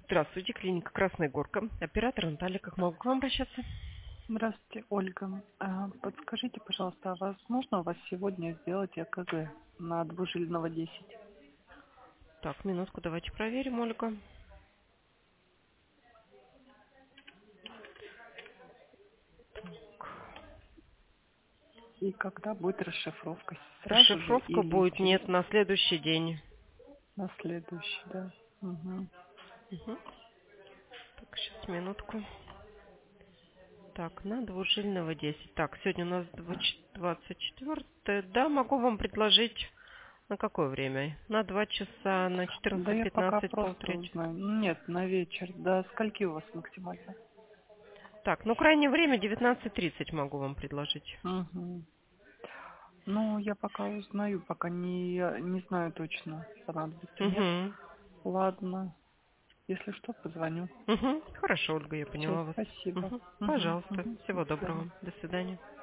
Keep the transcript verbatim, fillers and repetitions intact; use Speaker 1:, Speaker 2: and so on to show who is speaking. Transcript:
Speaker 1: Здравствуйте, клиника Красная Горка. Оператор Наталья, как могу к вам обращаться?
Speaker 2: Здравствуйте, Ольга. А, Подскажите, пожалуйста, а возможно у вас сегодня сделать ЭКГ на Двужилиного десять?
Speaker 1: Так, минутку, давайте проверим, Ольга.
Speaker 2: И когда будет расшифровка? Сразу же
Speaker 1: Расшифровка
Speaker 2: или
Speaker 1: будет,
Speaker 2: через
Speaker 1: нет, на следующий день.
Speaker 2: на следующий, да? Угу.
Speaker 1: Угу. Так, сейчас, минутку. Так, на Двужильного десять. Так, сегодня у нас двадцать четвёртое. Да, могу вам предложить на какое время? На два часа, на
Speaker 2: Да
Speaker 1: четырнадцать
Speaker 2: я пока
Speaker 1: пятнадцать,
Speaker 2: просто
Speaker 1: полтретьего.
Speaker 2: узнаю. Нет, на вечер. До скольки у вас максимально?
Speaker 1: Так, ну крайнее время девятнадцать тридцать могу вам предложить.
Speaker 2: Угу. Ну, я пока узнаю, пока не, не знаю точно, понадобится, нет.
Speaker 1: Угу.
Speaker 2: Ладно, если что, позвоню.
Speaker 1: Угу. Хорошо, Ольга, я
Speaker 2: Все,
Speaker 1: поняла вас.
Speaker 2: спасибо.
Speaker 1: Угу.
Speaker 2: Угу,
Speaker 1: Пожалуйста.
Speaker 2: угу. До
Speaker 1: Всего
Speaker 2: свидания.
Speaker 1: доброго. До свидания.